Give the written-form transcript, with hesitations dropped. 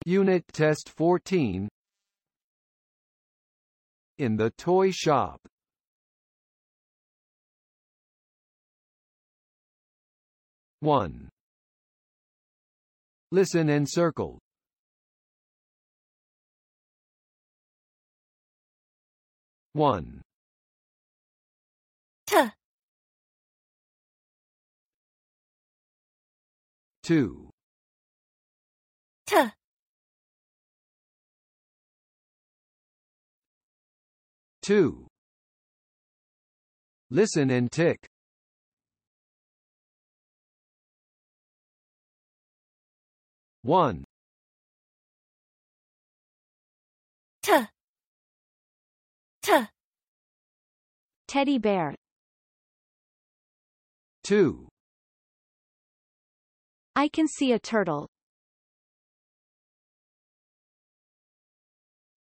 Unit Test 14. In the toy shop. 1. Listen and circle. 1. T. 2. T. 2. Listen and tick. 1. T. T. Teddy bear. 2. I can see a turtle.